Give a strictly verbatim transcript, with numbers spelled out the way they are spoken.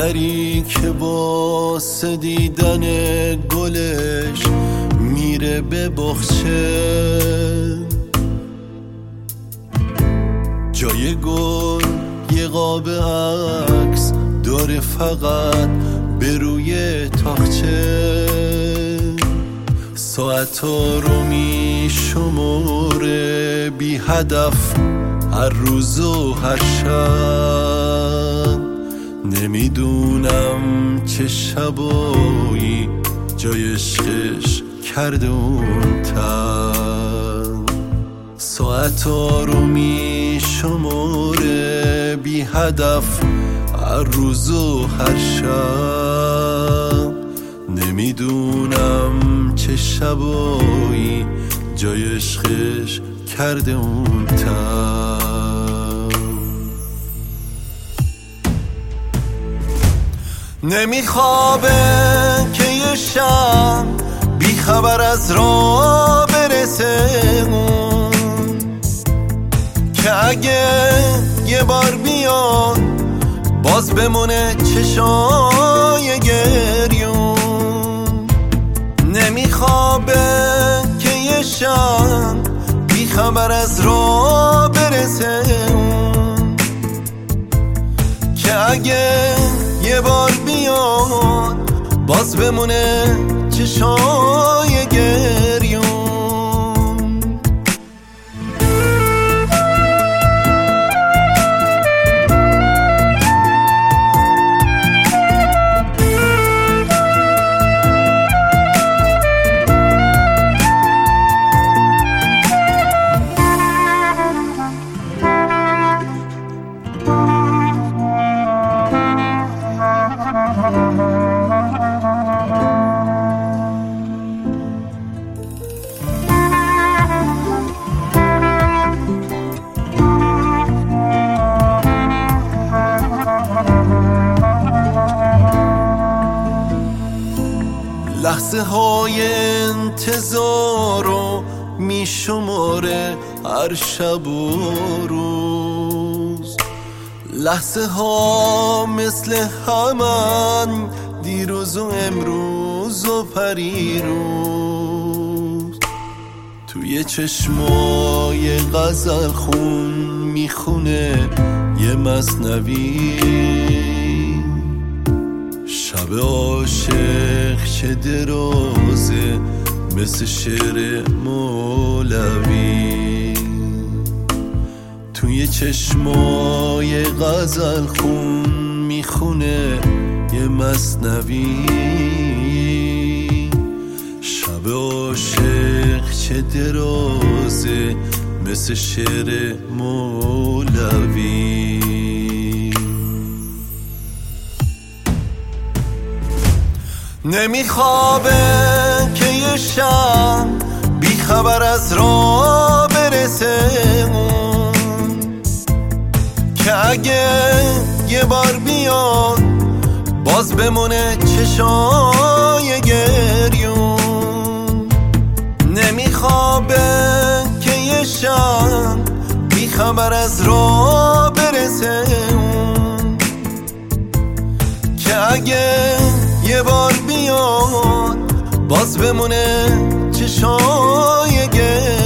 دختری که واسه دیدن گلش میره به بخچه، جای گل یه قاب عکس داره فقط به روی تاقچه. ساعتا رو می شماره بی هدف هر روز و هر شب، نمیدونم چه شبایی جای عشقش کرده اون تن. ساعتا رو می شماره بی هدف هر روز و هر شب، نمیدونم چه شبایی جای عشقش کرده اون تن. نمیخوابه که یه شب بی خبر از راه برسه اون، که اگه یه بار بیاد باز بمونه چشای گریون. نمیخوابه که یه شب بی خبر از راه برسه اون، که اگه یه بار بیاد باز بمونه چشای گریون. لحظه های انتظار رو می شماره هر شب و روز، لحظه ها مثل همن دیروز و امروز و پریروز. توی چشمای غزل خون میخونه یه مثنوی، شب عاشق چه درازه مثل شعر مولوی. توی چشمای غزل خون میخونه یه مثنوی، شب عاشق چه درازه مثل شعر مولوی. نمیخوابه که یه شب بی خبر از راه برسه اون، که اگه یه بار بیاد باز بمونه چشای گریون. نمیخوابه که یه شب بی خبر از راه برسه اون، که اگه یه بار بیاد باز بمونه چشای گریون.